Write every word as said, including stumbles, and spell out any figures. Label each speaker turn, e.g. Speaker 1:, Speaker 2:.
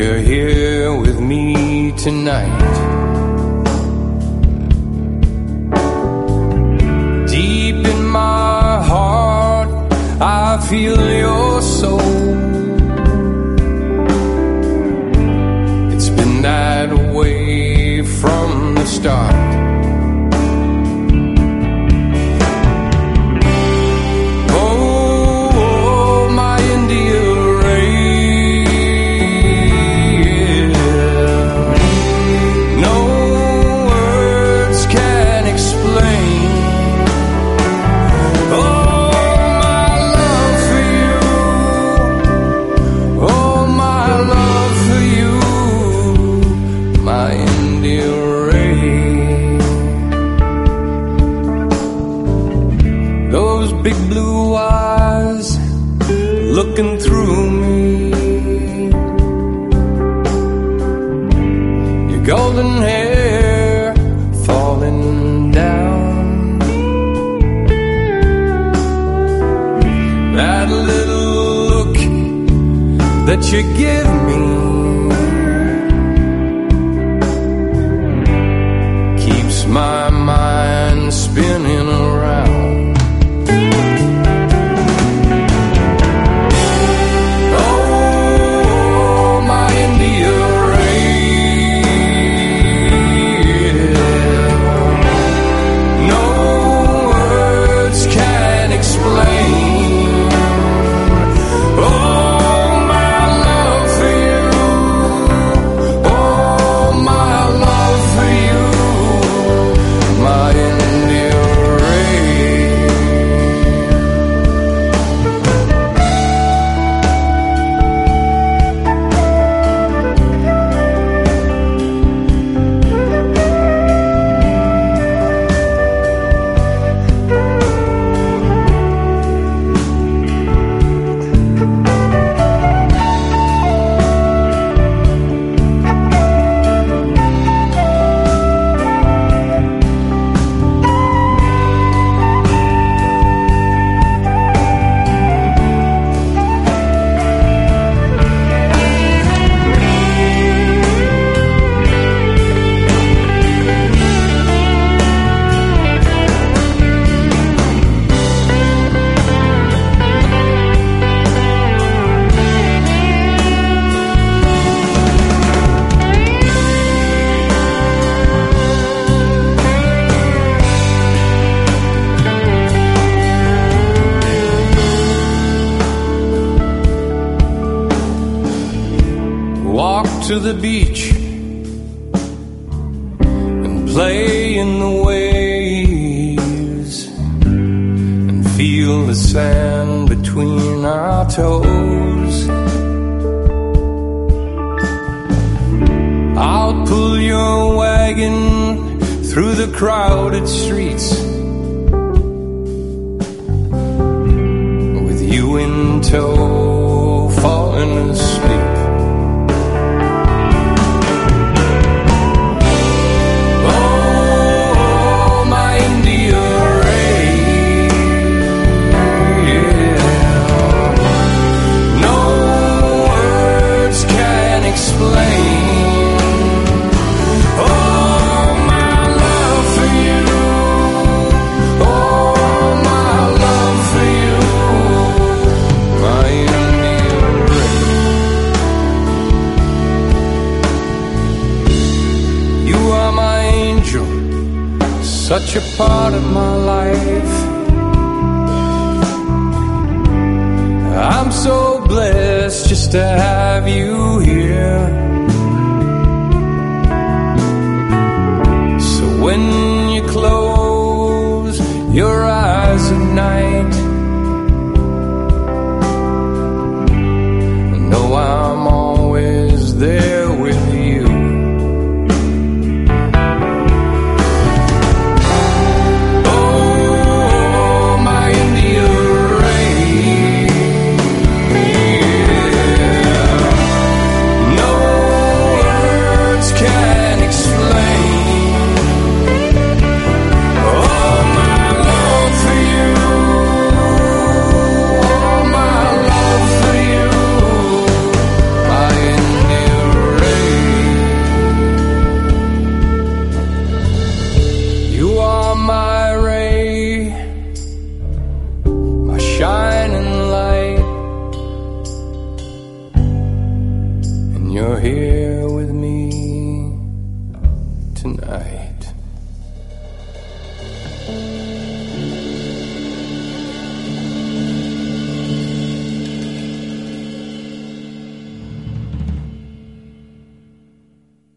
Speaker 1: you're here with me tonight. Deep in my heart, I feel your soul. It's been that way from the start. Looking through me, your golden hair falling down, that little look that you give me keeps my mind spinning around. To the beach and play in the waves and feel the sand between our toes. I'll pull your wagon through the crowded streets with you in tow, falling asleep. Such a part of my life. I'm so blessed just to have you here. So when you close your eyes at night, I know I'm always there with you.
Speaker 2: Oh, my love for you.
Speaker 1: you're here with me.